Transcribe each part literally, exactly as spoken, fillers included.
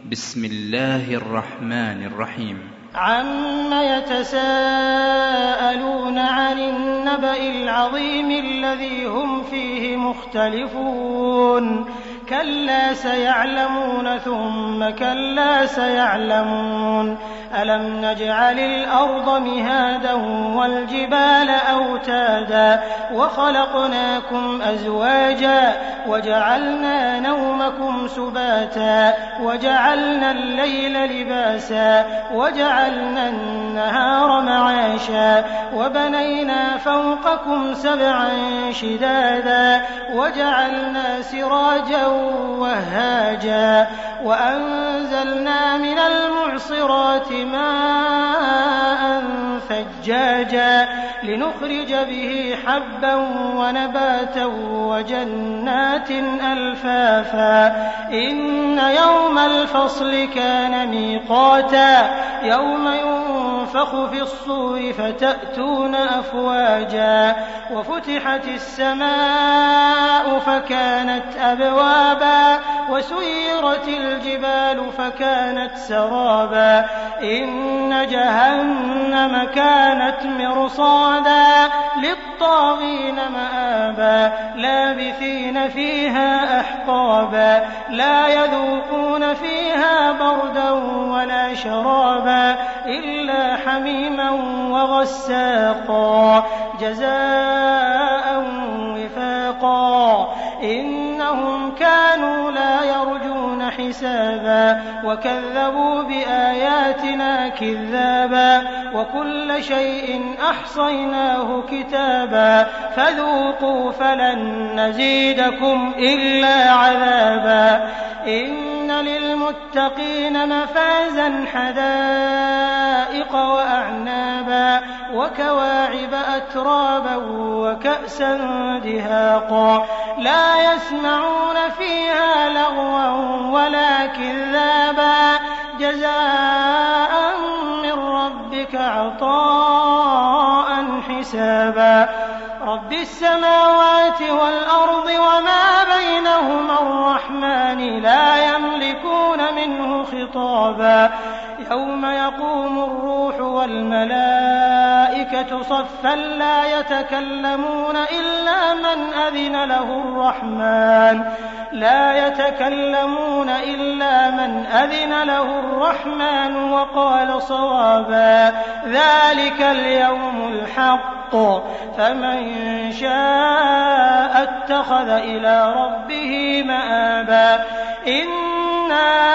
بسم الله الرحمن الرحيم. عم يتساءلون عن النبأ العظيم الذي هم فيه مختلفون كلا سيعلمون ثم كلا سيعلمون ألم نجعل الأرض مهادا والجبال أوتادا وخلقناكم أزواجا وجعلنا نومكم سباتا وجعلنا الليل لباسا وجعلنا النهار معاشا وبنينا فوقكم سبعا شدادا وجعلنا سراجا وهاجا وأنزلنا من المعصرات ماء ثجاجا لنخرج به حبا ونباتا وجنات ألفافا إن يوم الفصل كان ميقاتا يوم ينفخ في الصور فتأتون أفواجا وفتحت السماء فكانت أبوابا وسيرت الجبال فكانت سرابا إن جهنم كانت مرصادا للطاغين مآبا لابثين فيها أحقابا لا يذوقون فيها بردا ولا شرابا إلا حميما وغساقا جزاء وفاقا إنهم كانوا لا يرجون حسابا وكذبوا بآياتنا كذابا وكل شيء أحصيناه كتابا فذوقوا فلن نزيدكم إلا عذابا إن للمتقين مفازا حدائق وأعنابا وكواعب أترابا وكأسا دهاقا لا يسمعون فيها لغوا ولا كذابا جزاء من ربك عطاء حسابا رب السماوات والأرض وما بينهما الرحمن لا يملكون منه خطابا يوم يقوم الروح والملائكة صفا لا يتكلمون إلا من أذن له الرحمن لا يتكلمون إلا من أذن له الرحمن وقال صوابا ذلك اليوم الحق فمن شاء اتخذ إلى ربه مآبا إنا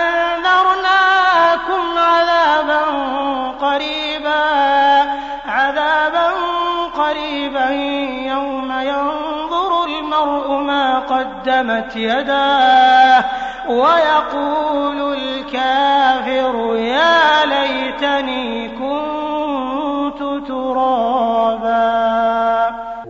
أنذرناكم عذابا قريبا عذابا قريبا يوم ينظر المرء ما قدمت يداه ويقول الكافر يا ليتني كنت ترابا.